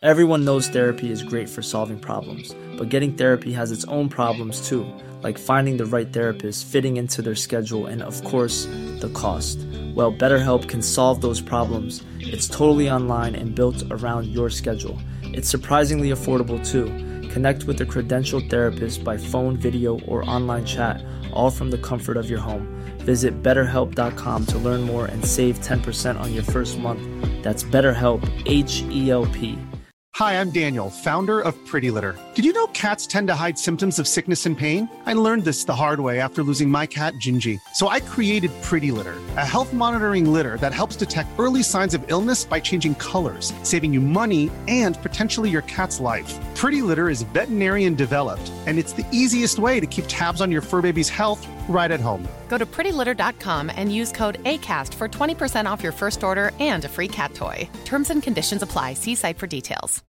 Everyone knows therapy is great for solving problems, but getting therapy has its own problems too, like finding the right therapist, fitting into their schedule, and of course, the cost. Well, BetterHelp can solve those problems. It's totally online and built around your schedule. It's surprisingly affordable too. Connect with a credentialed therapist by phone, video, or online chat, all from the comfort of your home. Visit BetterHelp.com to learn more and save 10% on your first month. That's BetterHelp, H-E-L-P. Hi, I'm Daniel, founder of Pretty Litter. Did you know cats tend to hide symptoms of sickness and pain? I learned this the hard way after losing my cat, Gingy. So I created Pretty Litter, a health monitoring litter that helps detect early signs of illness by changing colors, saving you money and potentially your cat's life. Pretty Litter is veterinarian developed, and it's the easiest way to keep tabs on your fur baby's health right at home. Go to prettylitter.com and use code ACAST for 20% off your first order and a free cat toy. Terms and conditions apply. See site for details.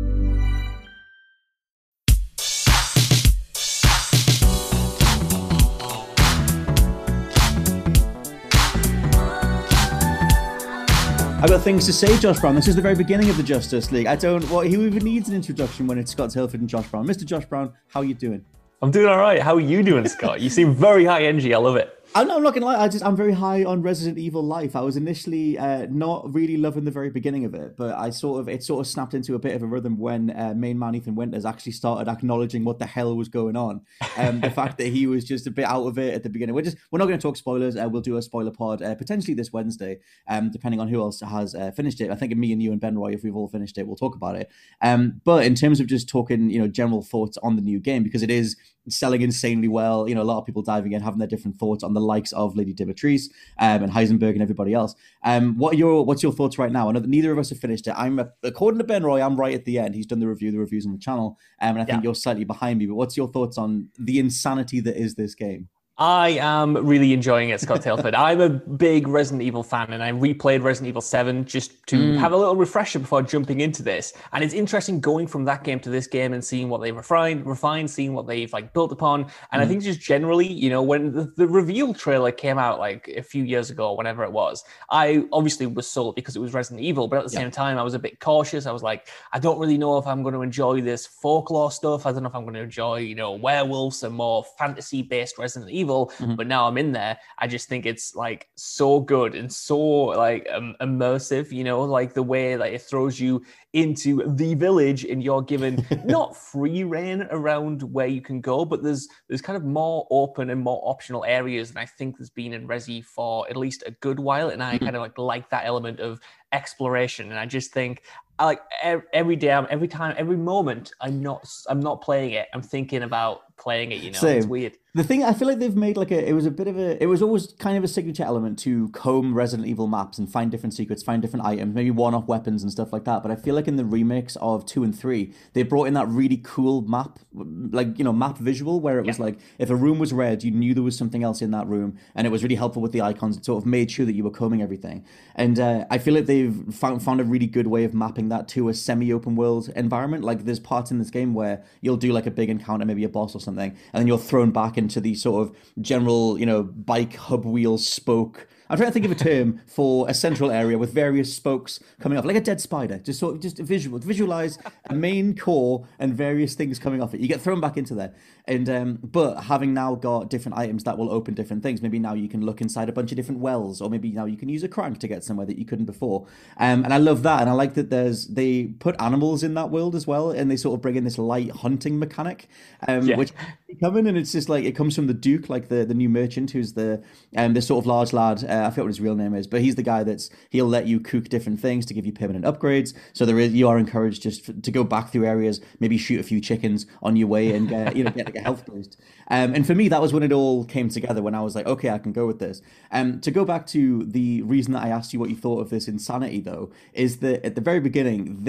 I've got things to say, Josh Brown. This is the very beginning of the Justice League. Who even needs an introduction when it's Scott Tilford and Josh Brown? Mr. Josh Brown, how are you doing? I'm doing all right. How are you doing, Scott? You seem very high energy. I love it. I'm not gonna lie. I'm very high on Resident Evil Life. I was initially not really loving the very beginning of it, but it sort of snapped into a bit of a rhythm when main man Ethan Winters actually started acknowledging what the hell was going on. The fact that he was just a bit out of it at the beginning. We're not going to talk spoilers. We'll do a spoiler pod potentially this Wednesday, depending on who else has finished it. I think me and you and Ben Roy, if we've all finished it, we'll talk about it. But in terms of just talking, general thoughts on the new game, because it is selling insanely well. A lot of people diving in, having their different thoughts on the likes of Lady Dimitrescu and Heisenberg and everybody else. What's your thoughts right now? I know that neither of us have finished it. According to Ben Roy, I'm right at the end. He's done the reviews on the channel, and I think you're slightly behind me. But what's your thoughts on the insanity that is this game? I am really enjoying it, Scott Tilford. I'm a big Resident Evil fan, and I replayed Resident Evil 7 just to have a little refresher before jumping into this. And it's interesting going from that game to this game and seeing what they refined, seeing what they've built upon. And I think just generally, when the reveal trailer came out a few years ago, whenever it was, I obviously was sold because it was Resident Evil, but at the same time, I was a bit cautious. I was like, I don't really know if I'm going to enjoy this folklore stuff. I don't know if I'm going to enjoy, werewolves and more fantasy-based Resident Evil. But now I'm in there. I just think it's so good and so immersive, the way that it throws you into the village and you're given not free reign around where you can go, but there's kind of more open and more optional areas than I think there's been in Resi for at least a good while. And I kind of like that element of exploration. And I just think every day, every time, every moment, I'm not playing it. I'm thinking about playing it. Same. It's weird. The thing I feel like they've made it was always kind of a signature element to comb Resident Evil maps and find different secrets, find different items, maybe one-off weapons and stuff like that. But I feel like in the remakes of 2 and 3, they brought in that really cool map, map visual where it was if a room was red, you knew there was something else in that room, and it was really helpful with the icons. It sort of made sure that you were combing everything. And I feel like they've found a really good way of mapping that to a semi-open world environment. There's parts in this game where you'll do a big encounter, maybe a boss or something, and then you're thrown back into the sort of general, bike hub wheel spoke. I'm trying to think of a term for a central area with various spokes coming off, like a dead spider. Just visualize a main core and various things coming off it. You get thrown back into there. And but having now got different items that will open different things, maybe now you can look inside a bunch of different wells, or maybe now you can use a crank to get somewhere that you couldn't before. And I love that, and I like that they put animals in that world as well, and they sort of bring in this light hunting mechanic, which coming, and it's just it comes from the Duke, the new merchant, who's the this sort of large lad. I forget what his real name is, but he's the guy he'll let you cook different things to give you permanent upgrades. So you are encouraged to go back through areas, maybe shoot a few chickens on your way and get a health boost. And for me, that was when it all came together, when I was like, okay, I can go with this. To go back to the reason that I asked you what you thought of this insanity, though, is that at the very beginning,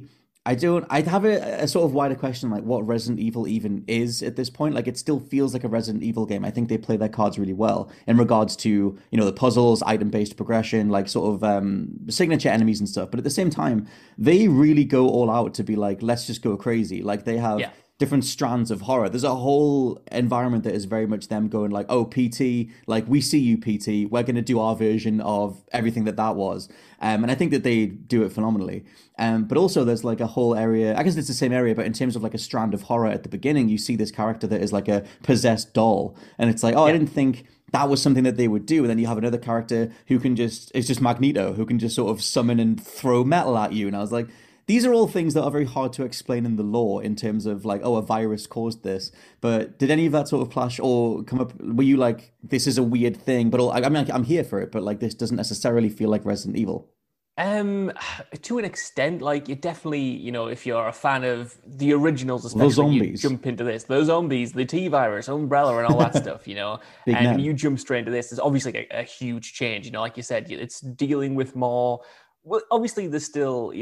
I'd have a sort of wider question, what Resident Evil even is at this point. It still feels like a Resident Evil game. I think they play their cards really well in regards to, the puzzles, item-based progression, sort of signature enemies and stuff. But at the same time, they really go all out to be let's just go crazy. They have different strands of horror. There's a whole environment that is very much them going like, oh, PT, like we see you, PT. We're going to do our version of everything that was. And I think that they do it phenomenally. But also there's like a whole area, I guess it's the same area, but in terms of like a strand of horror at the beginning, you see this character that is like a possessed doll. And it's like, oh, I didn't think that was something that they would do. And then you have another character who it's just Magneto, who can just sort of summon and throw metal at you. And I was like, these are all things that are very hard to explain in the lore in terms of like, oh, a virus caused this. But did any of that sort of clash or come up? Were you like, this is a weird thing, but I mean, I'm here for it, but like this doesn't necessarily feel like Resident Evil? To an extent, like it definitely, if you're a fan of the originals, especially, you jump into this. Those zombies, the T-virus, Umbrella, and all that stuff, and you jump straight into this. There's obviously a huge change, like you said, it's dealing with more. Well, obviously, there's still,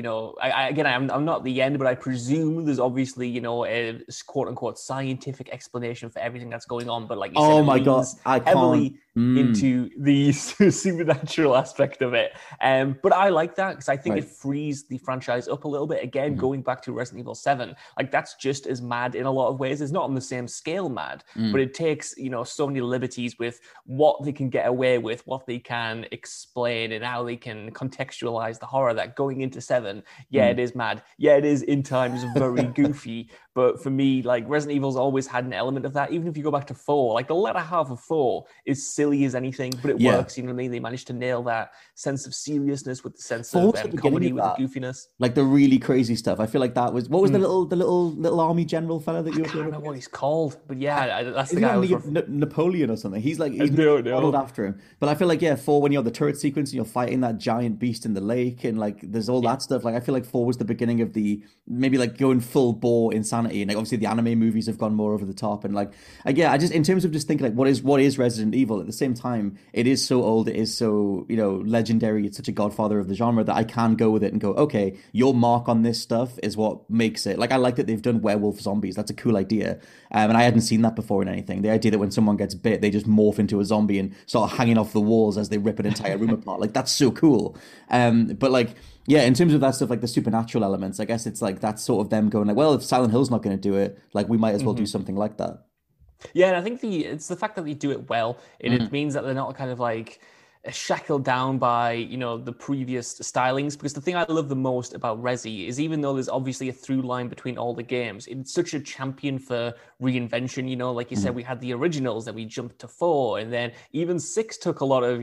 I'm not the end, but I presume there's obviously, a quote unquote scientific explanation for everything that's going on. But like you said, oh my God, I heavily into the supernatural aspect of it. But I like that because I think it frees the franchise up a little bit. Again, going back to Resident Evil 7, like that's just as mad in a lot of ways. It's not on the same scale mad, but it takes, so many liberties with what they can get away with, what they can explain, and how they can contextualize the horror that going into 7, it is mad. Yeah, it is in times very goofy. But for me, like Resident Evil's always had an element of that. Even if you go back to 4, like the latter half of 4 is silly as anything, but it works. You know what I mean? They managed to nail that sense of seriousness with the sense of comedy with the goofiness. Like the really crazy stuff. I feel like that was, what was the little army general fella that you were I don't know what he's called, but that's the guy. Napoleon or something. He's modeled after him. But I feel like 4, when you have the turret sequence and you're fighting that giant beast in the lake and like there's all that stuff. Like I feel like 4 was the beginning of the maybe like going full bore insanity. And like obviously the anime movies have gone more over the top. And like I just in terms of just thinking like what is Resident Evil, at the same time it is so old, it is so legendary, it's such a godfather of the genre that I can go with it and go, okay, your mark on this stuff is what makes it. Like I like that they've done werewolf zombies. That's a cool idea. And I hadn't seen that before in anything. The idea that when someone gets bit they just morph into a zombie and start hanging off the walls as they rip an entire room apart, like that's so cool. But like in terms of that stuff, like the supernatural elements, I guess it's like that's sort of them going like, well, if Silent Hill's not going to do it, like we might as well do something like that. Yeah, and I think it's the fact that they do it well. It means that they're not kind of like shackled down by the previous stylings, because the thing I love the most about Resi is even though there's obviously a through line between all the games, it's such a champion for reinvention. Like you said, we had the originals, then we jumped to 4, and then even 6 took a lot of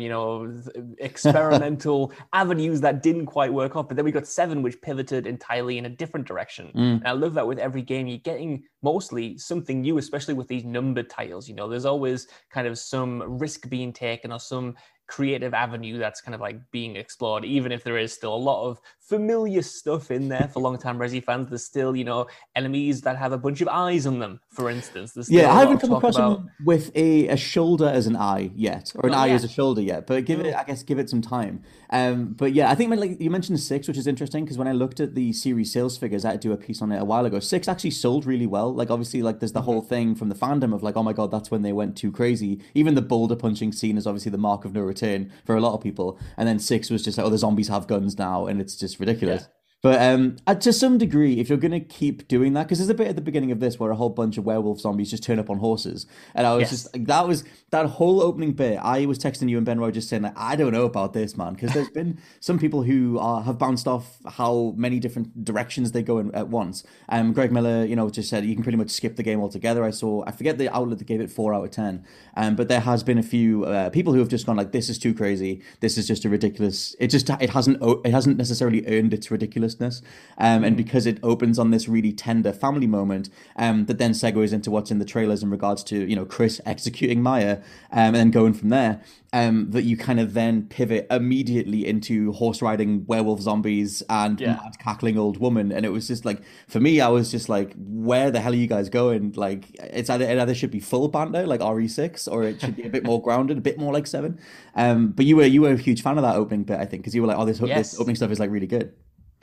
experimental avenues that didn't quite work out, but then we got 7 which pivoted entirely in a different direction. And I love that with every game you're getting mostly something new, especially with these numbered titles. There's always kind of some risk being taken or some creative avenue that's kind of like being explored, even if there is still a lot of familiar stuff in there for long-time Resi fans. There's still enemies that have a bunch of eyes on them, for instance. I haven't come across them with a shoulder as an eye yet, or an eye as a shoulder yet, but give it some time. But I think like you mentioned 6, which is interesting, because when I looked at the series sales figures, I had to do a piece on it a while ago. 6 actually sold really well. Like obviously like there's the whole thing from the fandom of like, oh my God, that's when they went too crazy. Even the boulder punching scene is obviously the mark of no return for a lot of people. And then 6 was just like, oh, the zombies have guns now, and it's just ridiculous. Yeah. But to some degree, if you're going to keep doing that, because there's a bit at the beginning of this where a whole bunch of werewolf zombies just turn up on horses. And I was just like, that whole opening bit, I was texting you and Ben Roy just saying, like, I don't know about this, man. Because there's been some people who have bounced off how many different directions they go in at once. Greg Miller, just said you can pretty much skip the game altogether. I forget the outlet that gave it 4 out of 10. But there has been a few people who have just gone like, this is too crazy. This is just a ridiculous. It hasn't necessarily earned its ridiculous. And because it opens on this really tender family moment that then segues into what's in the trailers in regards to Chris executing Maya and then going from there, that you kind of then pivot immediately into horse riding werewolf zombies and mad cackling old woman. And it was just like, for me, I was just like, where the hell are you guys going? Like it either should be full banter like RE6, or it should be a bit more grounded, a bit more like 7. But you were a huge fan of that opening bit, I think, because you were like, oh, this opening stuff is like really good.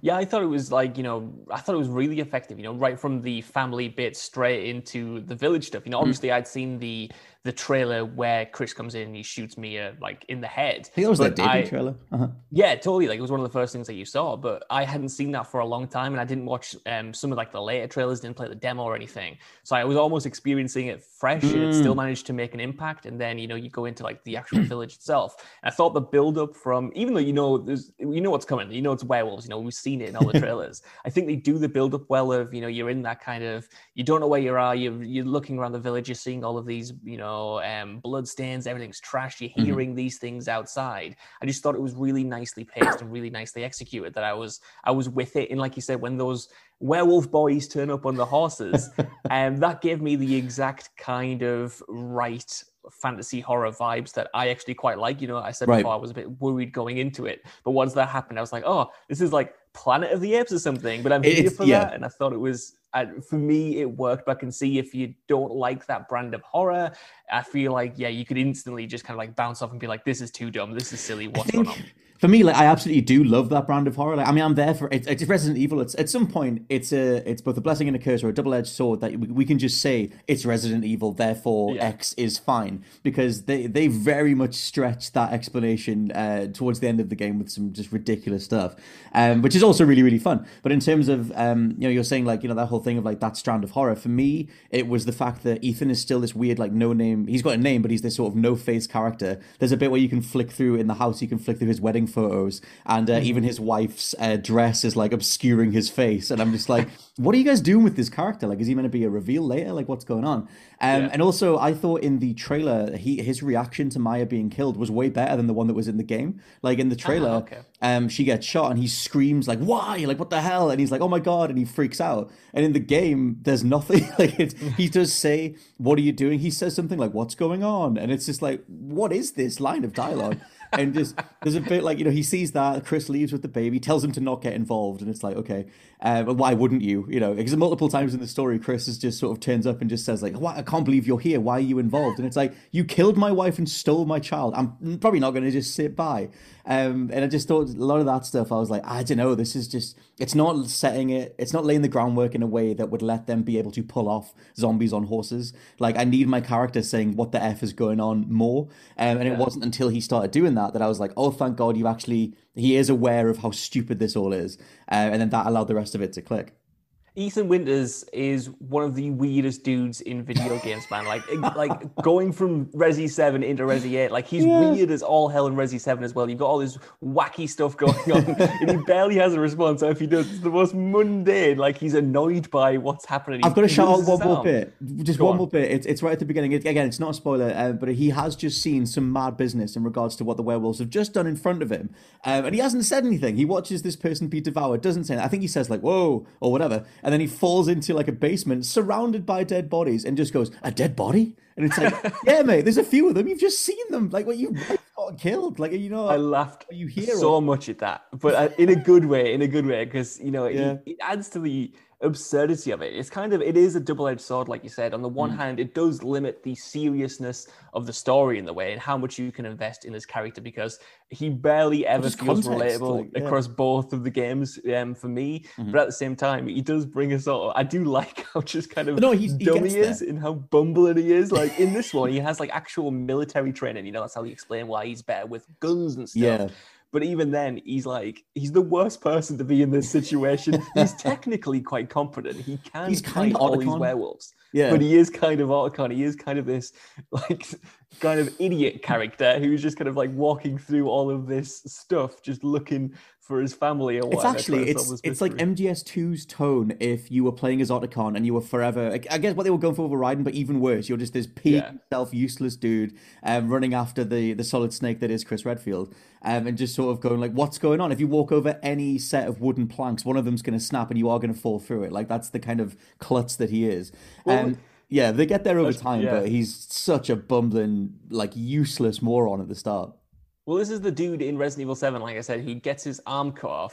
Yeah, I thought it was like, I thought it was really effective, right from the family bit straight into the village stuff. Obviously I'd seen the trailer where Chris comes in and he shoots Mia like in the head. I think that was their debut trailer. Yeah, totally. Like it was one of the first things that you saw, but I hadn't seen that for a long time, and I didn't watch some of like the later trailers, didn't play the demo or anything. So I was almost experiencing it fresh, and it still managed to make an impact. And then you go into like the actual village itself. And I thought the build up from, even though what's coming, it's werewolves. We've seen it in all the trailers. I think they do the build up well of you're in that kind of, you don't know where you are. You're looking around the village. You're seeing all of these blood stains. Everything's trash. You're hearing these things outside. I just thought it was really nicely paced and really nicely executed, that I was with it. And like you said, when those werewolf boys turn up on the horses, that gave me the exact kind of right fantasy horror vibes that I actually quite like. I said before I was a bit worried going into it, but once that happened, I was like, oh, this is like Planet of the Apes or something, but I'm here for that. And I thought it was, for me, it worked. But I can see if you don't like that brand of horror, I feel like, you could instantly just kind of like bounce off and be like, this is too dumb, this is silly, what's going on? For me, like, I absolutely do love that brand of horror. Like, I mean, I'm there for it. It's Resident Evil. It's at some point, it's both a blessing and a curse, or a double-edged sword, that we can just say it's Resident Evil, therefore X is fine, because they very much stretch that explanation towards the end of the game with some just ridiculous stuff, which is also really, really fun. But in terms of you're saying like that whole thing of like that strand of horror. For me, it was the fact that Ethan is still this weird like no name. He's got a name, but he's this sort of no face character. There's a bit where you can flick through in the house. You can flick through his wedding photos, and even his wife's dress is like obscuring his face, and I'm just like, what are you guys doing with this character? Like, is he meant to be a reveal later? Like, what's going on? And also, I thought in the trailer, his reaction to Maya being killed was way better than the one that was in the game. Like in the trailer, she gets shot and he screams like, why? Like, what the hell? And he's like, oh my God, and he freaks out. And in the game, there's nothing. Like, he does say, what are you doing? He says something like, what's going on? And it's just like, what is this line of dialogue? And just there's a bit like, he sees that Chris leaves with the baby, tells him to not get involved, and it's like, okay, but why wouldn't you? Because multiple times in the story, Chris is just sort of turns up and just says like, I can't believe you're here. Why are you involved? And it's like, you killed my wife and stole my child. I'm probably not going to just sit by. And I just thought a lot of that stuff, I was like, I don't know, this is just, it's not laying the groundwork in a way that would let them be able to pull off zombies on horses. Like, I need my character saying what the F is going on more. And it wasn't until he started doing that I was like, oh, thank God he is aware of how stupid this all is. And then that allowed the rest of it to click. Ethan Winters is one of the weirdest dudes in video games, man. Like going from Resi 7 into Resi 8, like he's weird as all hell in Resi 7 as well. You've got all this wacky stuff going on, and he barely has a response. So if he does, it's the most mundane. Like, he's annoyed by what's happening. I've got to shout out one more bit. Just one more bit. It's right at the beginning. Again, it's not a spoiler, but he has just seen some mad business in regards to what the werewolves have just done in front of him, and he hasn't said anything. He watches this person be devoured, doesn't say anything. I think he says like, whoa, or whatever. And then he falls into like a basement surrounded by dead bodies and just goes, a dead body? And it's like, yeah, mate, there's a few of them. You've just seen them. Like, what, you got killed. Like, I laughed so much at that, but in a good way, because, it adds to the absurdity of it. It is a double-edged sword, like you said. On the one hand, it does limit the seriousness of the story in the way and how much you can invest in this character, because he barely ever feels relatable across both of the games for me. But at the same time, he does bring a sort of, I do like how just kind of dumb he is and how bumbling he is. Like in this one, he has like actual military training. That's how he explain why he's better with guns and stuff. Yeah. But even then, he's the worst person to be in this situation. He's technically quite competent. He can fight all these werewolves. Yeah. But he is kind of Otacon. He is kind of this, like, kind of idiot character who's just kind of like walking through all of this stuff, just looking for his family or whatever. It's like MGS2's tone if you were playing as Otacon and you were forever, I guess what they were going for with Raiden, but even worse, you're just this self-useless dude running after the solid snake that is Chris Redfield, and just sort of going like, what's going on? If you walk over any set of wooden planks, one of them's going to snap and you are going to fall through it. Like, that's the kind of klutz that he is. Yeah, they get there over time, but he's such a bumbling, like, useless moron at the start. Well, this is the dude in Resident Evil 7, like I said, who gets his arm cut off,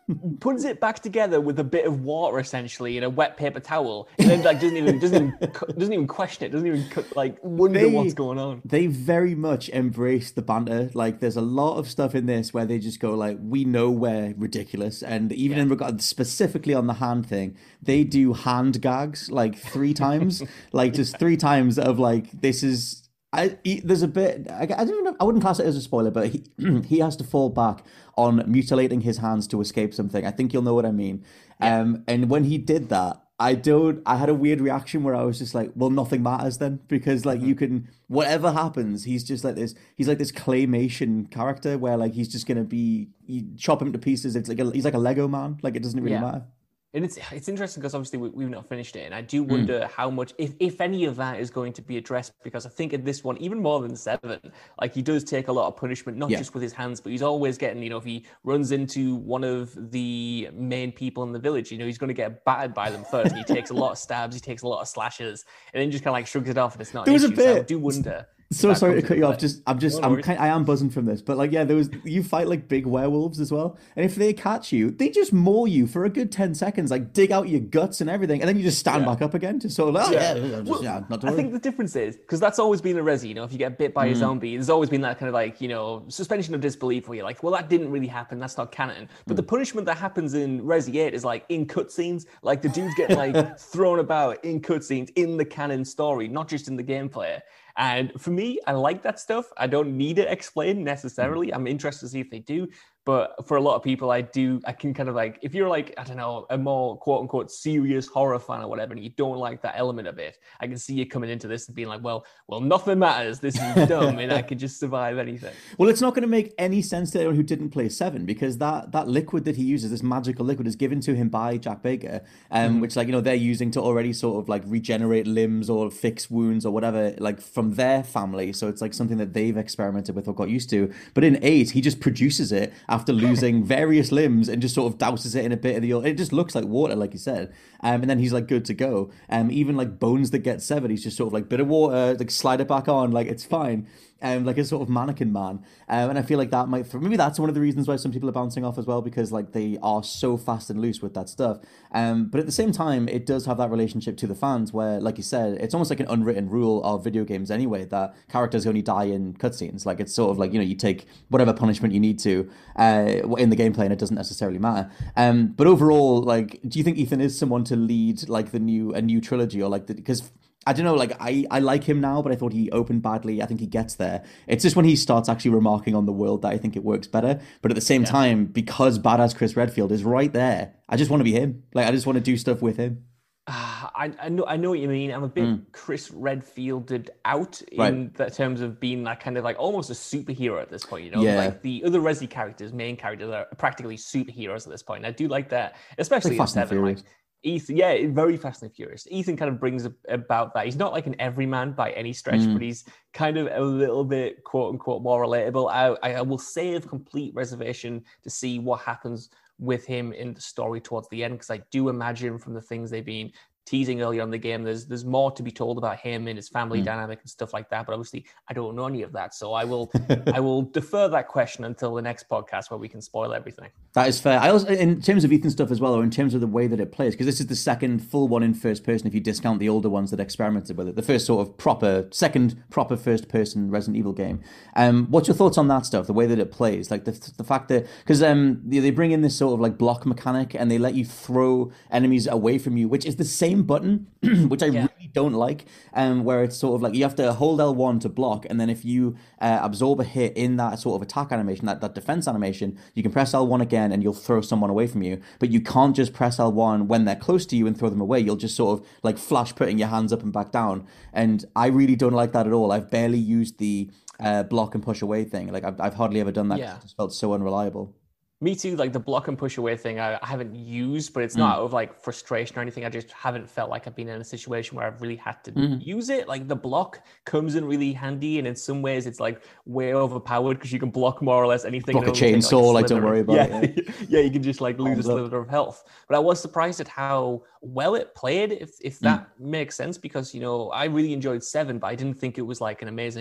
puts it back together with a bit of water, essentially, in a wet paper towel, and then like doesn't even question it, doesn't even like wonder what's going on. They very much embrace the banter. Like, there's a lot of stuff in this where they just go like, "We know we're ridiculous," and even in regard specifically on the hand thing, they do hand gags like 3 times, like just 3 times of like, this is. There's a bit. I don't know. I wouldn't class it as a spoiler, but he has to fall back on mutilating his hands to escape something. I think you'll know what I mean. Yeah. And when he did that, I had a weird reaction where I was just like, well, nothing matters then, because like you can, whatever happens, he's just like this. He's like this claymation character where like he's just gonna be, you chop him to pieces. It's like he's like a Lego man. Like, it doesn't really matter. And it's interesting because obviously we've not finished it, and I do wonder how much, if any of that is going to be addressed, because I think in this one, even more than 7, like he does take a lot of punishment, not just with his hands, but he's always getting, if he runs into one of the main people in the village, he's going to get battered by them first. He takes a lot of stabs, he takes a lot of slashes, and then just kind of like shrugs it off, and it's not an issue. So I do wonder. So sorry to cut you off. I am buzzing from this, but like, yeah, you fight like big werewolves as well, and if they catch you, they just maul you for a good 10 seconds, like dig out your guts and everything, and then you just stand back up again to sort of not to worry. I think the difference is, because that's always been a Resi, if you get bit by a zombie, there's always been that kind of like, suspension of disbelief where you're like, well, that didn't really happen, that's not canon. But the punishment that happens in Resi 8 is like in cutscenes, like the dudes get like thrown about in cutscenes in the canon story, not just in the gameplay. And for me, I like that stuff. I don't need it explained necessarily. I'm interested to see if they do. But for a lot of people, I can kind of like, if you're like, I don't know, a more quote unquote serious horror fan or whatever, and you don't like that element of it, I can see you coming into this and being like, well, nothing matters. This is dumb and I could just survive anything. Well, it's not going to make any sense to anyone who didn't play 7, because that liquid that he uses, this magical liquid, is given to him by Jack Baker, which like, they're using to already sort of like regenerate limbs or fix wounds or whatever, like from their family. So it's like something that they've experimented with or got used to. But in 8, he just produces it after losing various limbs and just sort of douses it in a bit of the oil. It just looks like water, like you said. And then he's like good to go. Even like bones that get severed, he's just sort of like bit of water, like slide it back on, like it's fine. Like a sort of mannequin man. And I feel like that maybe that's one of the reasons why some people are bouncing off as well, because like they are so fast and loose with that stuff. But at the same time, it does have that relationship to the fans where, like you said, it's almost like an unwritten rule of video games anyway, that characters only die in cutscenes. Like, it's sort of like, you take whatever punishment you need to in the gameplay, and it doesn't necessarily matter. But overall, like, do you think Ethan is someone to lead like a new trilogy, or like because I don't know, like I like him now, but I thought he opened badly. I think he gets there. It's just when he starts actually remarking on the world that I think it works better. But at the same time, because badass Chris Redfield is right there, I just want to be him. Like, I just want to do stuff with him. I know what you mean. I'm a bit Chris Redfielded out in that terms of being that kind of like almost a superhero at this point. Like the other Resi characters, main characters, are practically superheroes at this point. And I do like that, especially in 7. Like Ethan, very Fast and Furious. Ethan kind of brings about that. He's not like an everyman by any stretch, but he's kind of a little bit quote unquote more relatable. I will save complete reservation to see what happens with him in the story towards the end, because I do imagine from the things they've been teasing earlier on the game, there's more to be told about him and his family dynamic and stuff like that. But obviously, I don't know any of that, so I will defer that question until the next podcast where we can spoil everything. That is fair. I also, in terms of Ethan stuff as well, or in terms of the way that it plays, because this is the second full one in first person if you discount the older ones that experimented with it. The first sort of second proper first person Resident Evil game. What's your thoughts on that stuff? The way that it plays, like the fact that, because they bring in this sort of like block mechanic and they let you throw enemies away from you, which is the same button, which I really don't like, where it's sort of like you have to hold L1 to block, and then if you absorb a hit in that sort of attack animation, that defense animation, you can press L1 again and you'll throw someone away from you. But you can't just press L1 when they're close to you and throw them away. You'll just sort of like flash putting your hands up and back down, and I really don't like that at all. I've barely used the block and push away thing. Like I've hardly ever done that. It just felt so unreliable. Me too, like the block and push away thing, I haven't used, but it's not out of like frustration or anything. I just haven't felt like I've been in a situation where I've really had to use it. Like the block comes in really handy, and in some ways it's like way overpowered because you can block more or less anything. Block a chainsaw, like don't worry about it. Yeah, you can just like lose a sliver of health. But I was surprised at how well it played, if that makes sense, because I really enjoyed 7, but I didn't think it was like an amazing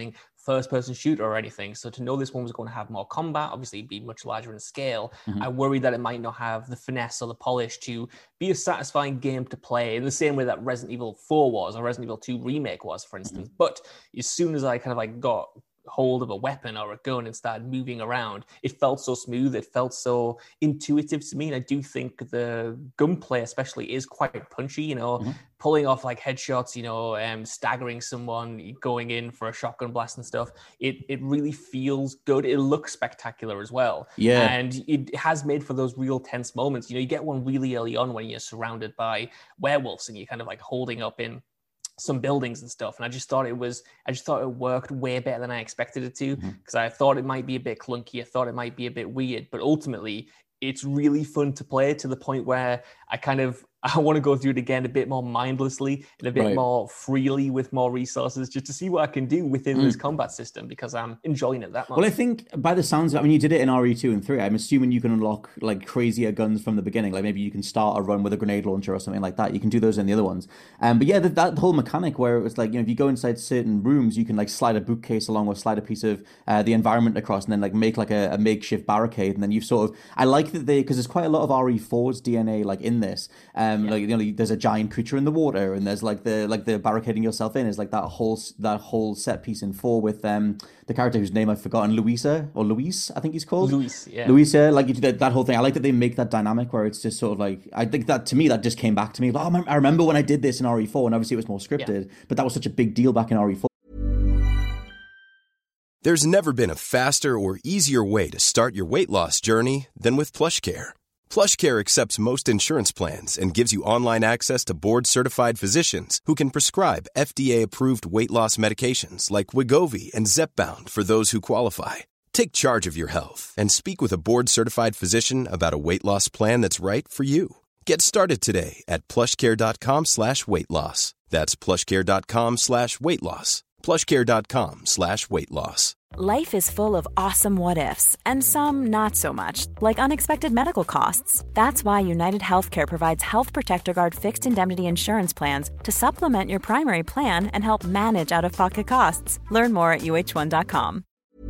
first-person shooter or anything. So to know this one was going to have more combat, obviously be much larger in scale, I worry that it might not have the finesse or the polish to be a satisfying game to play in the same way that Resident Evil 4 was, or Resident Evil 2 Remake was, for instance. But as soon as I kind of like got hold of a weapon or a gun and started moving around, it felt so smooth, it felt so intuitive to me. And I do think the gunplay especially is quite punchy, you know, pulling off like headshots, you know, staggering someone, going in for a shotgun blast and stuff. It really feels good. It looks spectacular as well. Yeah. And it has made for those real tense moments. You know, you get one really early on when you're surrounded by werewolves and you're kind of like holding up in some buildings and stuff, and I just thought it worked way better than I expected it to, because I thought it might be a bit clunky, I thought it might be a bit weird, but ultimately it's really fun to play, to the point where I want to go through it again a bit more mindlessly and a bit more freely with more resources, just to see what I can do within this combat system, because I'm enjoying it that much. Well, I think by the sounds of it, I mean, you did it in RE2 and 3. I'm assuming you can unlock like crazier guns from the beginning. Like maybe you can start a run with a grenade launcher or something like that. You can do those in the other ones. But yeah, that whole mechanic where it was like, you know, if you go inside certain rooms, you can like slide a bookcase along or slide a piece of the environment across and then like make like a makeshift barricade. And then you sort of, I like that because there's quite a lot of RE4's DNA like in this. Like, you know, there's a giant creature in the water, and there's like the barricading yourself in is like that whole set piece in 4 with the character whose name I've forgotten, Luis, I think he's called. Luis, like you do that whole thing. I like that they make that dynamic where it's just sort of like, I think that to me that just came back to me. Like, oh, I remember when I did this in RE4, and obviously it was more scripted, but that was such a big deal back in RE4. There's never been a faster or easier way to start your weight loss journey than with PlushCare. PlushCare accepts most insurance plans and gives you online access to board-certified physicians who can prescribe FDA-approved weight loss medications like Wegovy and Zepbound for those who qualify. Take charge of your health and speak with a board-certified physician about a weight loss plan that's right for you. Get started today at plushcare.com/weightloss. That's plushcare.com/weightloss. plushcare.com/weightloss. Life is full of awesome what-ifs, and some not so much, like unexpected medical costs. That's why United Healthcare provides Health Protector Guard fixed indemnity insurance plans to supplement your primary plan and help manage out-of-pocket costs. Learn more at uh1.com.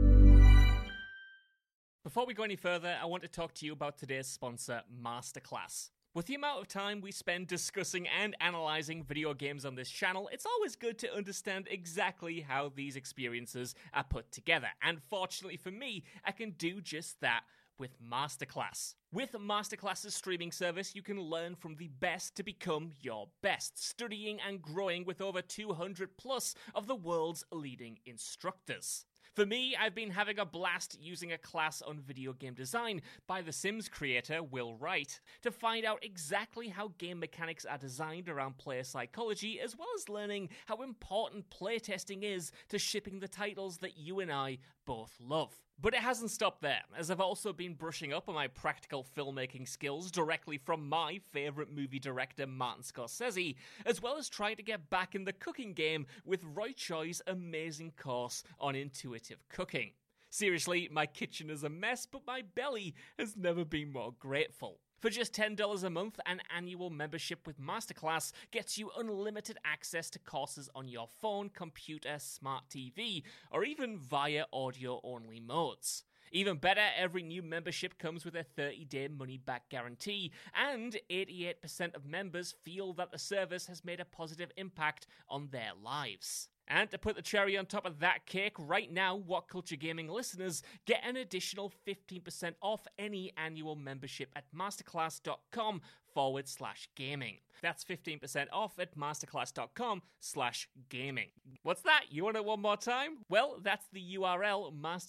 Before we go any further, I want to talk to you about today's sponsor, Masterclass. With the amount of time we spend discussing and analysing video games on this channel, it's always good to understand exactly how these experiences are put together. And fortunately for me, I can do just that with Masterclass. With Masterclass's streaming service, you can learn from the best to become your best, studying and growing with over 200 plus of the world's leading instructors. For me, I've been having a blast using a class on video game design by The Sims creator Will Wright to find out exactly how game mechanics are designed around player psychology, as well as learning how important playtesting is to shipping the titles that you and I both love. But it hasn't stopped there, as I've also been brushing up on my practical filmmaking skills directly from my favourite movie director Martin Scorsese, as well as trying to get back in the cooking game with Roy Choi's amazing course on intuitive cooking. Seriously, my kitchen is a mess, but my belly has never been more grateful. For just $10 a month, an annual membership with Masterclass gets you unlimited access to courses on your phone, computer, smart TV, or even via audio-only modes. Even better, every new membership comes with a 30-day money-back guarantee, and 88% of members feel that the service has made a positive impact on their lives. And to put the cherry on top of that cake, right now, What Culture Gaming listeners get an additional 15% off any annual membership at masterclass.com/gaming. That's 15% off at masterclass.com/gaming. What's that? You want it one more time? Well, that's the URL,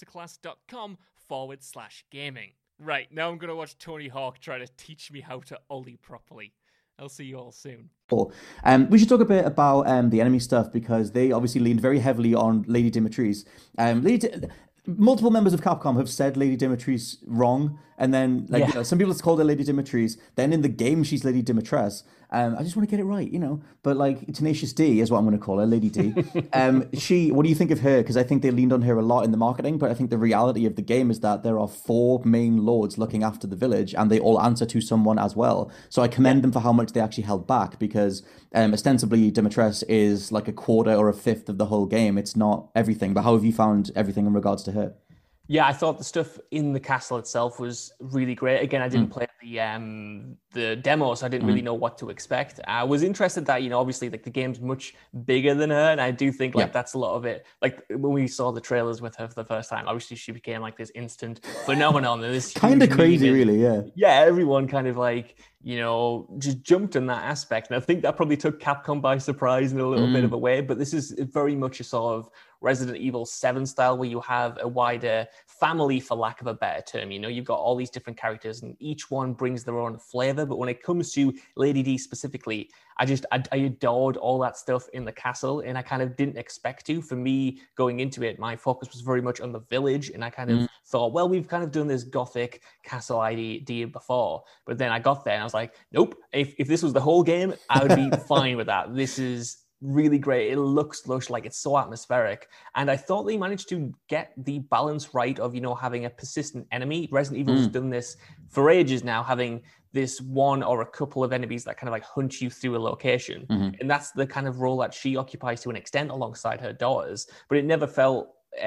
masterclass.com/gaming. Right, now I'm going to watch Tony Hawk try to teach me how to ollie properly. I'll see you all soon. We should talk a bit about the enemy stuff, because they obviously leaned very heavily on Lady Dimitrescu. Multiple members of Capcom have said Lady Dimitrescu wrong, and then you know, some people have called her Lady Dimitrescu. Then in the game, she's Lady Dimitrescu. I just want to get it right, you know. But like Tenacious D is what I'm going to call her, Lady D. What do you think of her? Because I think they leaned on her a lot in the marketing, but I think the reality of the game is that there are 4 main lords looking after the village, and they all answer to someone as well. So I commend them for how much they actually held back, because ostensibly Dimitrescu is like a quarter or a fifth of the whole game. It's not everything. But how have you found everything in regards to her? Yeah, I thought the stuff in the castle itself was really great. Again, I didn't play the demo, so I didn't really know what to expect. I was interested that, you know, obviously like the game's much bigger than her, and I do think like that's a lot of it. Like when we saw the trailers with her for the first time, obviously she became like this instant phenomenon. And this kind of crazy, really, yeah. Yeah, everyone kind of like, you know, just jumped in that aspect. And I think that probably took Capcom by surprise in a little bit of a way. But this is very much a sort of Resident Evil 7 style, where you have a wider family, for lack of a better term. You know, you've got all these different characters and each one brings their own flavor. But when it comes to Lady D specifically, I adored all that stuff in the castle, and I kind of didn't expect to. For me, going into it, my focus was very much on the village, and I kind of thought, well, we've kind of done this gothic castle idea before. But then I got there and I was like, nope, if this was the whole game, I would be fine with that. This is really great. It looks lush, like it's so atmospheric. And I thought they managed to get the balance right of, you know, having a persistent enemy. Resident Evil's done this for ages now, having this one or a couple of enemies that kind of like hunt you through a location. And that's the kind of role that she occupies to an extent alongside her daughters. But it never felt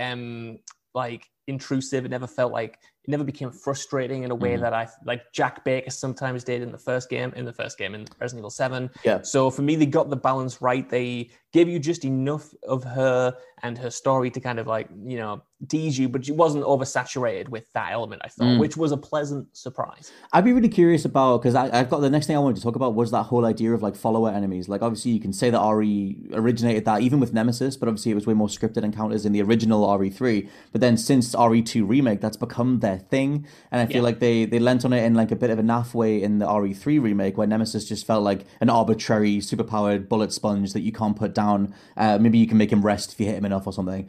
like intrusive. It never felt like, it never became frustrating in a way that I like Jack Baker sometimes did in Resident Evil 7. Yeah. So for me, they got the balance right. They gave you just enough of her and her story to kind of like, you know, tease you, but she wasn't oversaturated with that element, I thought, which was a pleasant surprise. I'd be really curious about, because I've got the next thing I wanted to talk about was that whole idea of like follower enemies. Like obviously you can say that RE originated that even with Nemesis, but obviously it was way more scripted encounters in the original RE3. But then since RE2 Remake, that's become their thing. And I feel like they lent on it in like a bit of a naff way in the RE3 Remake, where Nemesis just felt like an arbitrary superpowered bullet sponge that you can't put down. Maybe you can make him rest if you hit him enough or something.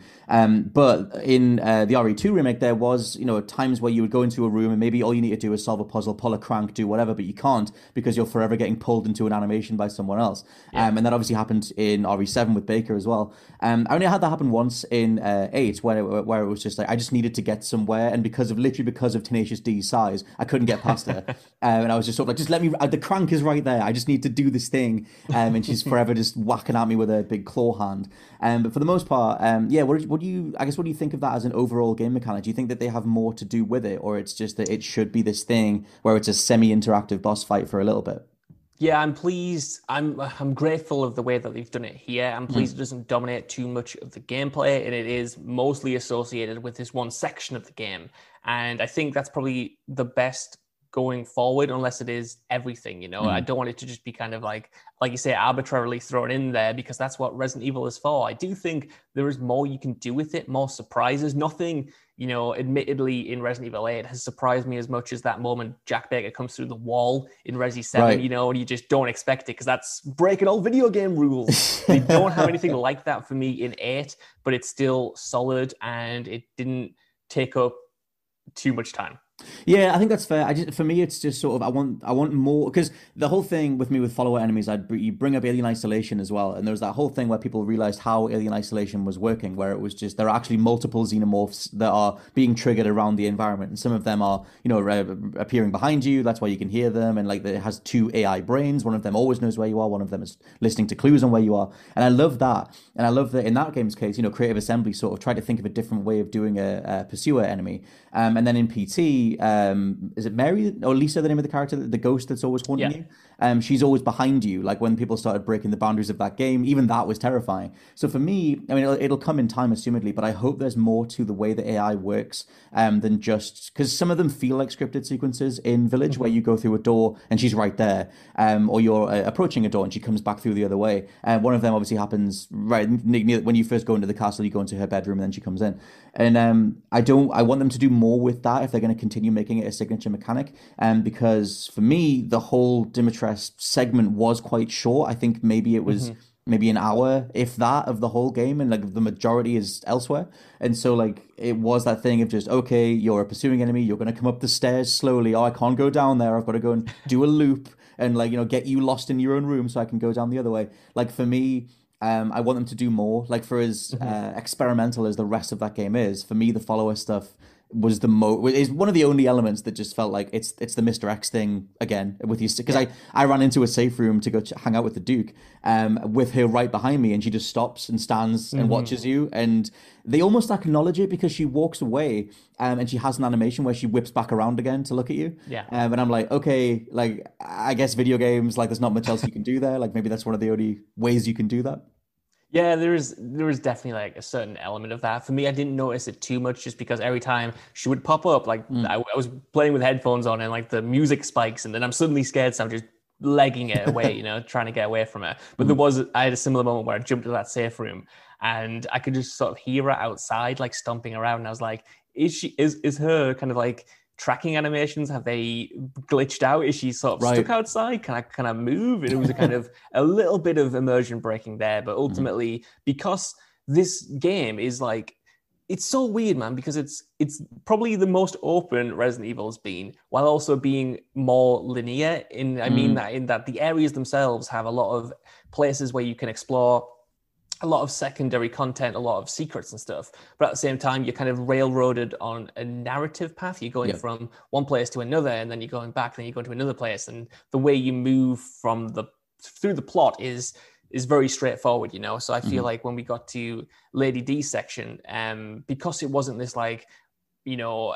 But in the RE2 Remake, there was, you know, times where you would go into a room and maybe all you need to do is solve a puzzle, pull a crank, do whatever, but you can't because you're forever getting pulled into an animation by someone else. And that obviously happened in RE7 with Baker as well. I only had that happen once in 8 where it was just like I just needed to get somewhere, and because of Tenacious D's size, I couldn't get past her. And I was just sort of like, just let me, the crank is right there, I just need to do this thing. And she's forever just whacking at me with a big claw hand. But for the most part, what do you think of that as an overall game mechanic? Do you think that they have more to do with it, or it's just that it should be this thing where it's a semi-interactive boss fight for a little bit? Yeah, I'm pleased. I'm grateful of the way that they've done it here. I'm pleased it doesn't dominate too much of the gameplay, and it is mostly associated with this one section of the game. And I think that's probably the best going forward, unless it is everything, you know. I don't want it to just be kind of like you say, arbitrarily thrown in there, because that's what Resident Evil is for. I do think there is more you can do with it, more surprises. Nothing, you know, admittedly in Resident Evil 8 has surprised me as much as that moment Jack Baker comes through the wall in Resi 7, you know, and you just don't expect it because that's breaking all video game rules. They don't have anything like that for me in 8, but it's still solid and it didn't take up too much time. Yeah, I think that's fair. For me, it's just sort of I want more, because the whole thing with me with follower enemies, you bring up Alien Isolation as well, and there was that whole thing where people realized how Alien Isolation was working, where it was just there are actually multiple xenomorphs that are being triggered around the environment, and some of them are, you know, appearing behind you. That's why you can hear them, and like it has 2 AI brains. One of them always knows where you are. One of them is listening to clues on where you are, and I love that. And I love that in that game's case, you know, Creative Assembly sort of tried to think of a different way of doing a pursuer enemy, and then in PT. Is it Mary or Lisa, the name of the character, the ghost that's always haunting you? She's always behind you. Like when people started breaking the boundaries of that game, even that was terrifying. So for me, I mean, it'll come in time, assumedly, but I hope there's more to the way the AI works than just, because some of them feel like scripted sequences in Village where you go through a door and she's right there, or you're approaching a door and she comes back through the other way. One of them obviously happens right when you first go into the castle. You go into her bedroom and then she comes in. And I want them to do more with that if they're going to continue making it a signature mechanic. Because for me, the whole Dimitrescu segment was quite short. I think maybe it was maybe an hour, if that, of the whole game, and like the majority is elsewhere. And so like it was that thing of just, okay, you're a pursuing enemy, you're going to come up the stairs slowly. Oh, I can't go down there. I've got to go and do a loop. and like, you know, get you lost in your own room so I can go down the other way. Like for me, I want them to do more. Like for as experimental as the rest of that game is, for me, the follower stuff was is one of the only elements that just felt like it's the Mr. X thing again with you, because I ran into a safe room to go hang out with the Duke, with her right behind me, and she just stops and stands and watches you, and they almost acknowledge it because she walks away, and she has an animation where she whips back around again to look at you. And I'm like, okay, like I guess video games, like there's not much else you can do there. Like maybe that's one of the only ways you can do that. Yeah, there is definitely like a certain element of that. For me, I didn't notice it too much just because every time she would pop up, like I was playing with headphones on and like the music spikes, and then I'm suddenly scared, so I'm just legging it away, you know, trying to get away from her. But I had a similar moment where I jumped to that safe room and I could just sort of hear her outside, like stomping around. And I was like, is her kind of like tracking animations, have they glitched out? Is she sort of stuck outside? Can I move? And it was a kind of a little bit of immersion breaking there, but ultimately because this game is like, it's so weird, man, because it's probably the most open Resident Evil has been, while also being more linear. I mean that the areas themselves have a lot of places where you can explore, a lot of secondary content, a lot of secrets and stuff. But at the same time, you're kind of railroaded on a narrative path. You're going from one place to another, and then you're going back, then you're going to another place. And the way you move through the plot is very straightforward, you know? So I feel like when we got to Lady D's section, because it wasn't this like, you know,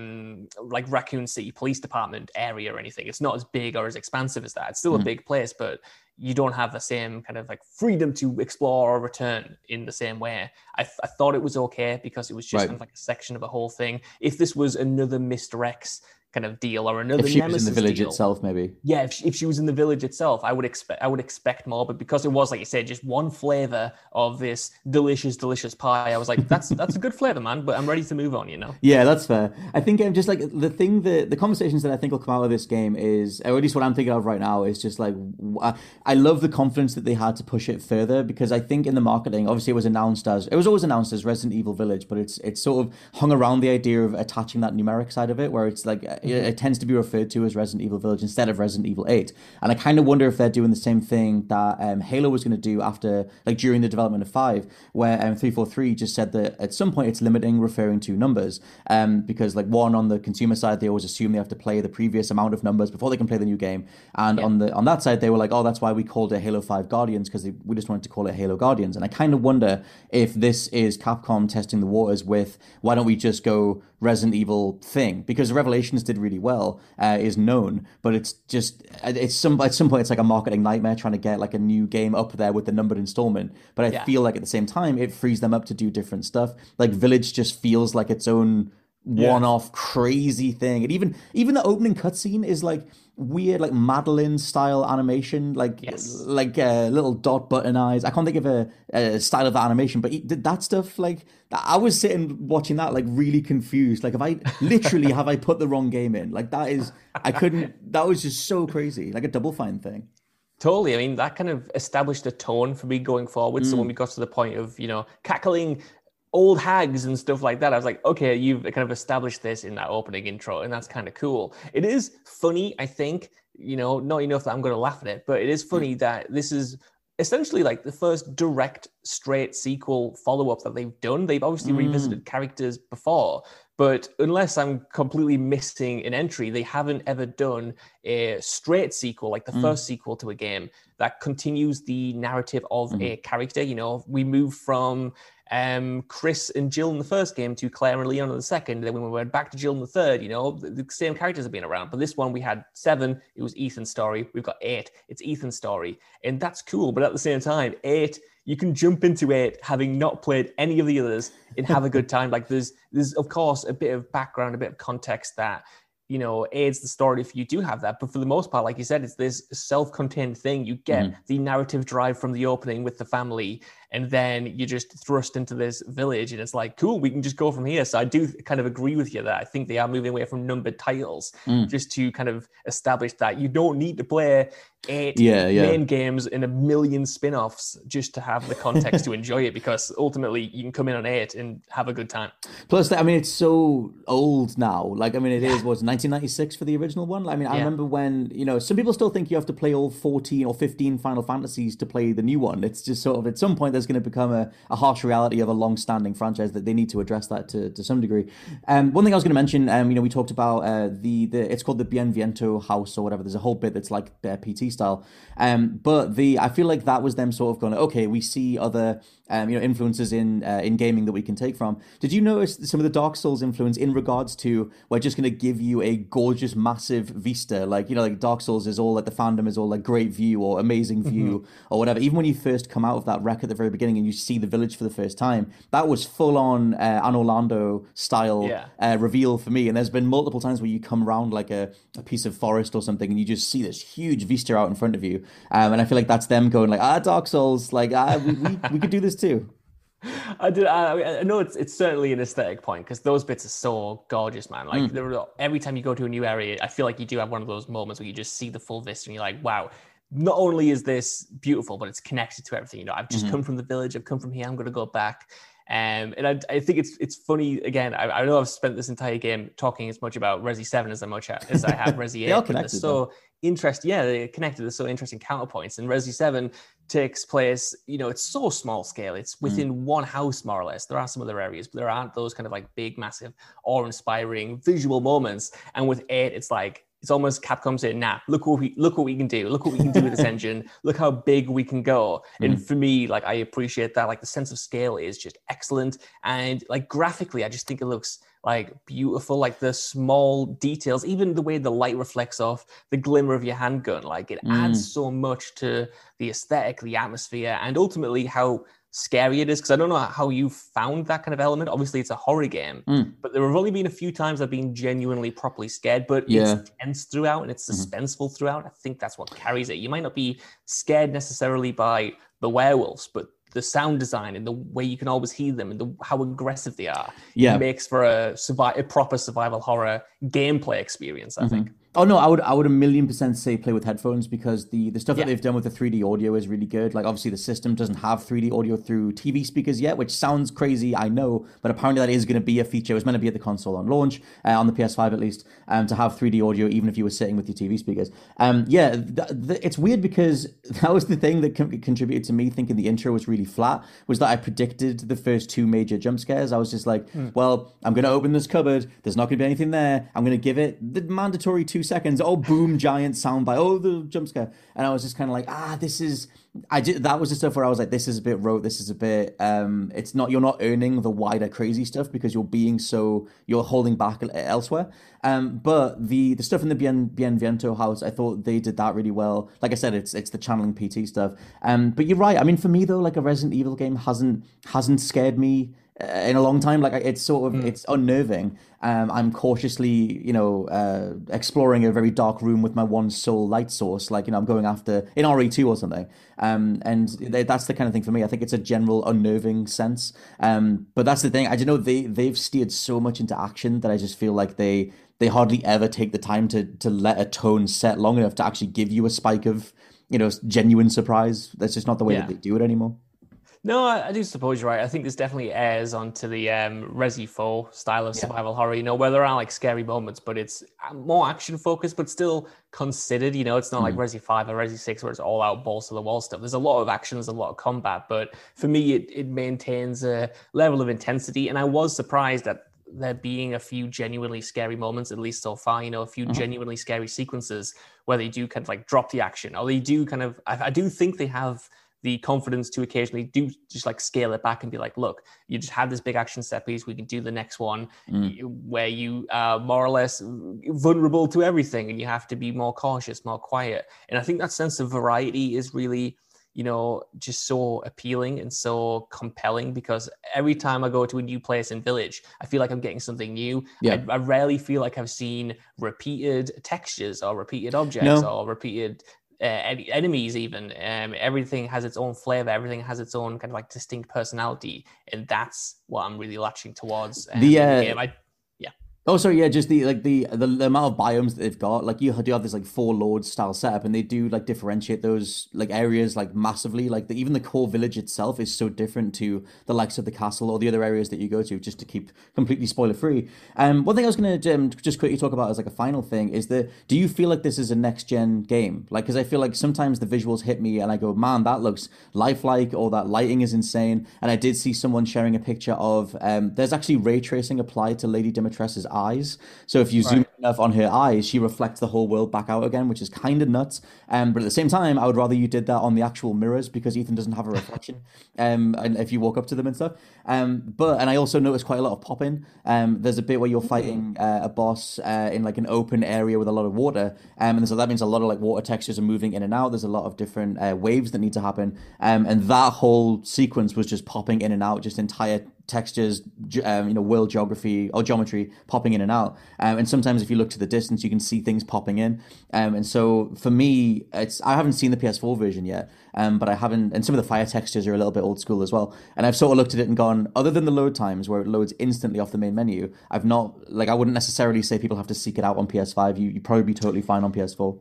like Raccoon City Police Department area or anything, it's not as big or as expansive as that. It's still a big place, but you don't have the same kind of like freedom to explore or return in the same way. I thought it was okay because it was just kind of like a section of a whole thing. If this was another Mr. X kind of deal or another Nemesis Nemesis in the village deal, itself, maybe. Yeah, if she was in the village itself, I would expect more. But because it was, like you said, just one flavor of this delicious pie, I was like, that's a good flavor, man. But I'm ready to move on, you know? Yeah, that's fair. I think just like the conversations that I think will come out of this game is, or at least what I'm thinking of right now, is just like, I love the confidence that they had to push it further, because I think in the marketing, obviously it was always announced as Resident Evil Village, but it's sort of hung around the idea of attaching that numeric side of it, where it's like, it tends to be referred to as Resident Evil Village instead of Resident Evil 8. And I kind of wonder if they're doing the same thing that Halo was going to do after, like during the development of 5, where 343 just said that at some point it's limiting referring to numbers, because like one, on the consumer side, they always assume they have to play the previous amount of numbers before they can play the new game. And on that side, they were like, oh, that's why we called it Halo 5 Guardians, because we just wanted to call it Halo Guardians. And I kind of wonder if this is Capcom testing the waters with, why don't we just go Resident Evil thing, because Revelations did really well, is known, but it's just at some point it's like a marketing nightmare trying to get like a new game up there with the numbered installment. But I feel like at the same time it frees them up to do different stuff. Like Village just feels like its own one-off crazy thing, and even the opening cutscene is like weird, like Madeline style animation, like little dot button eyes. I can't think of a style of that animation, but that stuff, like I was sitting watching that like really confused, like have I put the wrong game in? Like that was just so crazy, like a Double Fine thing. Totally. I mean, that kind of established a tone for me going forward. So when we got to the point of, you know, cackling old hags and stuff like that, I was like, okay, you've kind of established this in that opening intro, and that's kind of cool. It is funny, I think, you know, not enough that I'm going to laugh at it, but it is funny that this is essentially like the first direct, straight sequel follow-up that they've done. They've obviously revisited characters before, but unless I'm completely missing an entry, they haven't ever done a straight sequel, like the first sequel to a game, that continues the narrative of a character. You know, we move from Chris and Jill in the first game to Claire and Leon in the second. Then when we went back to Jill in the third, you know, the same characters have been around. But this one, we had 7, it was Ethan's story. We've got 8, it's Ethan's story. And that's cool. But at the same time, 8, you can jump into 8 having not played any of the others and have a good time. Like there's of course a bit of background, a bit of context that, you know, aids the story if you do have that. But for the most part, like you said, it's this self-contained thing. You get the narrative drive from the opening with the family, and then you're just thrust into this village, and it's like, cool, we can just go from here. So I do kind of agree with you that I think they are moving away from numbered titles just to kind of establish that you don't need to play 8 main games in a million spin-offs just to have the context to enjoy it, because ultimately you can come in on 8 and have a good time. Plus, I mean, it's so old now. Like, I mean, it is, was 1996 for the original one? I mean, I remember when, you know, some people still think you have to play all 14 or 15 Final Fantasies to play the new one. It's just sort of, at some point, there's going to become a harsh reality of a long-standing franchise that they need to address that to some degree. One thing I was going to mention, you know, we talked about it's called the Bienvento House or whatever. There's a whole bit that's like PT style. But I feel like that was them sort of going, okay, we see other you know, influences in gaming that we can take from. Did you notice some of the Dark Souls influence in regards to, we're just going to give you a gorgeous, massive vista, like, you know, like Dark Souls is all like, the fandom is all like great view or amazing view or whatever. Even when you first come out of that wreck at the very beginning and you see the village for the first time, that was full on an Orlando style reveal for me. And there's been multiple times where you come around like a piece of forest or something and you just see this huge vista out in front of you. And I feel like that's them going like, Dark Souls, like we could do this too. I know it's certainly an aesthetic point, because those bits are so gorgeous, man. Like every time you go to a new area, I feel like you do have one of those moments where you just see the full vista and you're like, wow, not only is this beautiful, but it's connected to everything. You know, I've just come from the village, I've come from here, I'm going to go back. And I think it's funny, again, I know I've spent this entire game talking as much about Resi 7 as I have Resi 8. They are connected, so interesting. Yeah, they're connected. They're so interesting counterpoints. And Resi 7 takes place, you know, it's so small scale. It's within one house, more or less. There are some other areas, but there aren't those kind of like big, massive, awe-inspiring visual moments. And with 8, it's like, it's almost Capcom saying, nah, look what we can do. Look what we can do with this engine. Look how big we can go. And for me, like, I appreciate that. Like, the sense of scale is just excellent. And like graphically, I just think it looks like beautiful, like the small details, even the way the light reflects off the glimmer of your handgun. Like, it adds so much to the aesthetic, the atmosphere, and ultimately how scary it is. Because I don't know how you found that kind of element. Obviously, it's a horror game, but there have only been a few times I've been genuinely properly scared, but it's tense throughout and it's suspenseful throughout. I think that's what carries it. You might not be scared necessarily by the werewolves, but the sound design and the way you can always hear them and how aggressive they are makes for a proper survival horror gameplay experience, I think. Oh no, I would 1,000,000% say play with headphones, because the stuff that they've done with the 3D audio is really good. Like, obviously the system doesn't have 3D audio through TV speakers yet, which sounds crazy, I know, but apparently that is going to be a feature. It was meant to be at the console on launch, on the PS5 at least, to have 3D audio even if you were sitting with your TV speakers. It's weird, because that was the thing that contributed to me thinking the intro was really flat, was that I predicted the first 2 major jump scares. I was just like, well, I'm going to open this cupboard, there's not going to be anything there, I'm going to give it the mandatory 2 seconds, boom, giant soundbite, the jump scare. And I was just kind of like, that was the stuff where I was like, this is a bit rote, this is a bit, you're not earning the wider crazy stuff because you're holding back elsewhere. But the stuff in the Bienvento house, I thought they did that really well. Like I said, it's the channeling PT stuff. But you're right. I mean, for me though, like, a Resident Evil game hasn't scared me in a long time. Like, it's sort of it's unnerving. I'm cautiously, exploring a very dark room with my one sole light source. Like, I'm going after in RE2 or something. And that's the kind of thing for me. I think it's a general unnerving sense. But that's the thing. I don't know. They've steered so much into action that I just feel like they hardly ever take the time to let a tone set long enough to actually give you a spike of, genuine surprise. That's just not the way that they do it anymore. No, I do suppose you're right. I think this definitely airs onto the Resi 4 style of survival horror, where there are like scary moments, but it's more action focused, but still considered. It's not like Resi 5 or Resi 6 where it's all out balls to the wall stuff. There's a lot of action, there's a lot of combat, but for me, it maintains a level of intensity. And I was surprised at there being a few genuinely scary moments, at least so far, a few genuinely scary sequences where they do kind of like drop the action, or they do kind of, I do think they have the confidence to occasionally do just like scale it back and be like, look, you just had this big action set piece, we can do the next one where you are more or less vulnerable to everything and you have to be more cautious, more quiet. And I think that sense of variety is really, just so appealing and so compelling, because every time I go to a new place and village, I feel like I'm getting something new. I rarely feel like I've seen repeated textures or repeated objects or repeated enemies even. Everything has its own flavor. Everything has its own kind of like distinct personality, and that's what I'm really latching towards. The game. Oh, sorry, yeah, just the amount of biomes that they've got. Like you do have this like four lords style setup, and they do like differentiate those like areas like massively. Like even the core village itself is so different to the likes of the castle or the other areas that you go to. Just to keep completely spoiler free. One thing I was gonna just quickly talk about as like a final thing is that do you feel like this is a next gen game? Like, because I feel like sometimes the visuals hit me and I go, man, that looks lifelike, or that lighting is insane. And I did see someone sharing a picture of there's actually ray tracing applied to Lady Dimitrescu's eyes. So if you zoom enough on her eyes, she reflects the whole world back out again, which is kind of nuts. But at the same time, I would rather you did that on the actual mirrors because Ethan doesn't have a reflection. And if you walk up to them and stuff. And I also noticed quite a lot of popping. There's a bit where you're fighting a boss in like an open area with a lot of water. And so that means a lot of like water textures are moving in and out. There's a lot of different waves that need to happen. And that whole sequence was just popping in and out, just entire textures, world geography or geometry popping in and out. And sometimes if you look to the distance, you can see things popping in. And so for me, I haven't seen the PS4 version yet, but I haven't, and some of the fire textures are a little bit old school as well. And I've sort of looked at it and gone, other than the load times where it loads instantly off the main menu, I wouldn't necessarily say people have to seek it out on PS5. You'd probably be totally fine on PS4.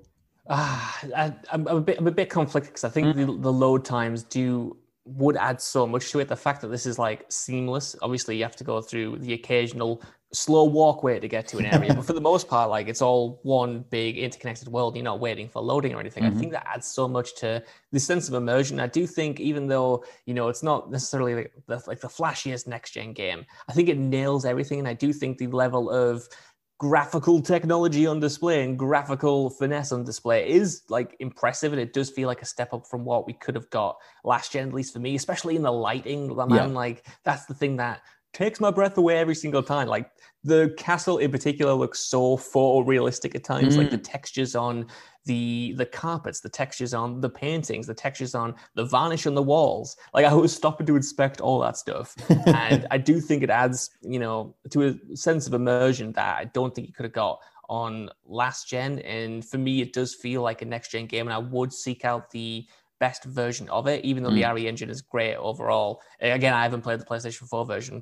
I'm a bit conflicted because I think the load times would add so much to it. The fact that this is like seamless, obviously you have to go through the occasional slow walkway to get to an area, but for the most part, like it's all one big interconnected world. You're not waiting for loading or anything. I think that adds so much to the sense of immersion. I do think, even though it's not necessarily like the flashiest next gen game, I think it nails everything, and I do think the level of graphical technology on display and graphical finesse on display is like impressive, and it does feel like a step up from what we could have got last gen, at least for me, especially in the lighting. Like that's the thing that takes my breath away every single time. Like the castle in particular looks so photorealistic at times. Like the textures on the carpets, the textures on the paintings, the textures on the varnish on the walls. Like I was stopping to inspect all that stuff. And I do think it adds, to a sense of immersion that I don't think you could have got on last gen. And for me, it does feel like a next gen game, and I would seek out the best version of it, even though the RE engine is great overall. Again, I haven't played the PlayStation 4 version.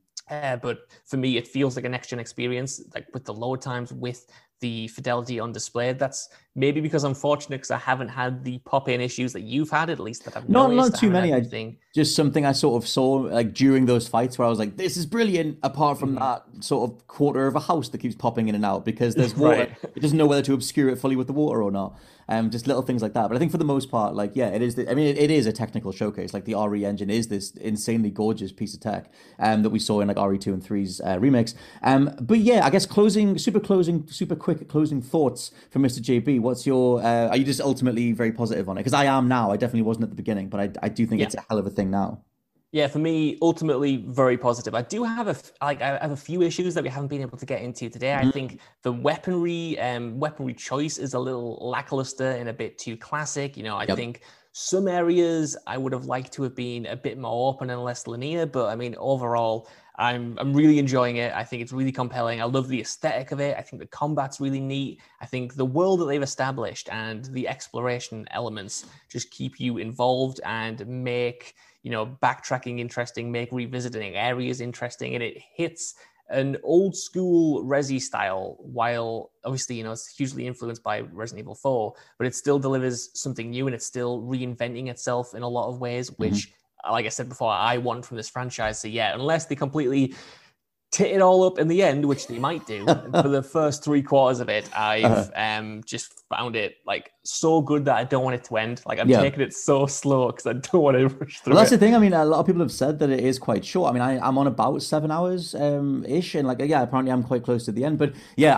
But for me, it feels like a next-gen experience, like with the load times, with the fidelity on display. That's maybe because I'm fortunate because I haven't had the pop-in issues that you've had, at least that I've noticed. Not too many. Just something I sort of saw like during those fights where I was like, this is brilliant, apart from that sort of quarter of a house that keeps popping in and out because there's water. It doesn't know whether to obscure it fully with the water or not. Just little things like that. But I think for the most part, like, yeah, it is. It is a technical showcase. Like the RE engine is this insanely gorgeous piece of tech that we saw in like RE2 and 3's remakes. But yeah, I guess super quick closing thoughts from Mr. JB. What's your? Are you just ultimately very positive on it? Because I am now. I definitely wasn't at the beginning, but I do think it's a hell of a thing now. Yeah, for me, ultimately very positive. I do have I have a few issues that we haven't been able to get into today. I think the weaponry choice is a little lackluster and a bit too classic. I think some areas I would have liked to have been a bit more open and less linear. But I mean, overall, I'm really enjoying it. I think it's really compelling. I love the aesthetic of it. I think the combat's really neat. I think the world that they've established and the exploration elements just keep you involved and make backtracking interesting, make revisiting areas interesting, and it hits an old school Resi style, while obviously, it's hugely influenced by Resident Evil 4, but it still delivers something new, and it's still reinventing itself in a lot of ways, which, like I said before, I want from this franchise. So yeah, unless they completely tit it all up in the end, which they might do, for the first 3/4 of it, I've just found it like so good that I don't want it to end. Like I'm taking it so slow because I don't want to rush through. Well, that's the thing. I mean, a lot of people have said that it is quite short. I mean, I'm on about 7 hours ish, and apparently I'm quite close to the end. But yeah,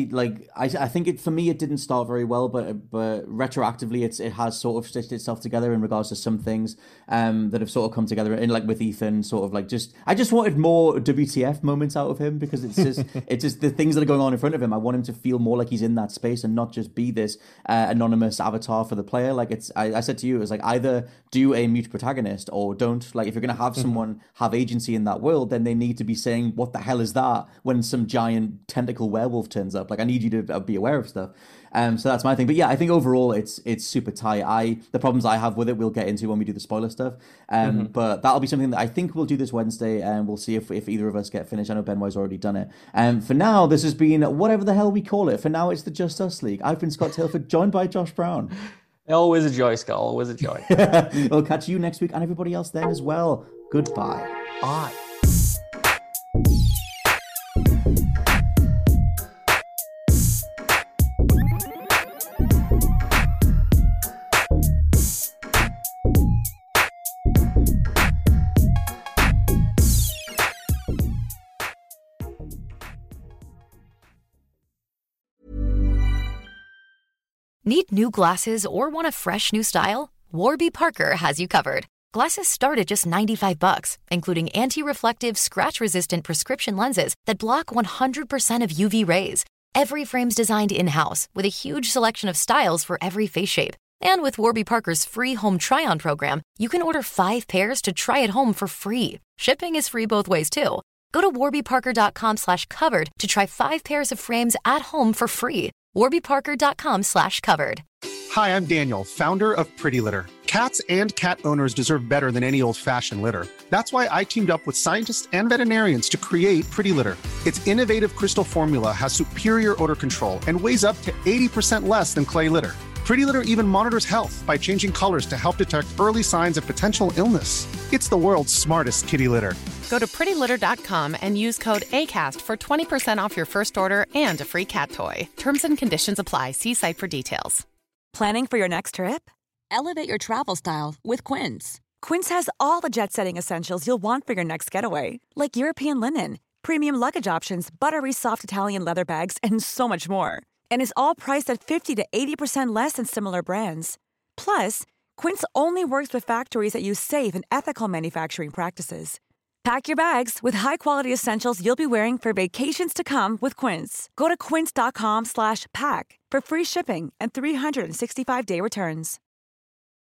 I think for me it didn't start very well, but retroactively it has sort of stitched itself together in regards to some things that have sort of come together. And like with Ethan, sort of like I just wanted more WTF moments out of him, because it's just the things that are going on in front of him. I want him to feel more like he's in that space and not just be this anonymous avatar for the player. Like I said to you, it was like either do a mute protagonist or don't. Like if you're going to have someone have agency in that world, then they need to be saying, what the hell is that, when some giant tentacle werewolf turns up? Like I need you to be aware of stuff. So that's my thing. But yeah, I think overall it's super tight. The problems I have with it we'll get into when we do the spoiler stuff. But that'll be something that I think we'll do this Wednesday, and we'll see if either of us get finished. I know Benoit's already done it. For now, this has been whatever the hell we call it. For now, it's the Just Us League. I've been Scott Tilford, joined by Josh Brown. Always a joy, Scott. Always a joy. We'll catch you next week and everybody else then as well. Goodbye. Bye. Need new glasses or want a fresh new style? Warby Parker has you covered. Glasses start at just $95, including anti-reflective, scratch-resistant prescription lenses that block 100% of UV rays. Every frame's designed in-house with a huge selection of styles for every face shape. And with Warby Parker's free home try-on program, you can order 5 pairs to try at home for free. Shipping is free both ways, too. Go to warbyparker.com/covered to try 5 pairs of frames at home for free. warbyparker.com/covered. Hi, I'm Daniel, founder of Pretty Litter. Cats and cat owners deserve better than any old-fashioned litter. That's why I teamed up with scientists and veterinarians to create Pretty Litter. Its innovative crystal formula has superior odor control and weighs up to 80% less than clay litter. Pretty Litter even monitors health by changing colors to help detect early signs of potential illness. It's the world's smartest kitty litter. Go to prettylitter.com and use code ACAST for 20% off your first order and a free cat toy. Terms and conditions apply. See site for details. Planning for your next trip? Elevate your travel style with Quince. Quince has all the jet-setting essentials you'll want for your next getaway, like European linen, premium luggage options, buttery soft Italian leather bags, and so much more. And is all priced at 50 to 80% less than similar brands. Plus, Quince only works with factories that use safe and ethical manufacturing practices. Pack your bags with high-quality essentials you'll be wearing for vacations to come with Quince. Go to quince.com/pack for free shipping and 365-day returns.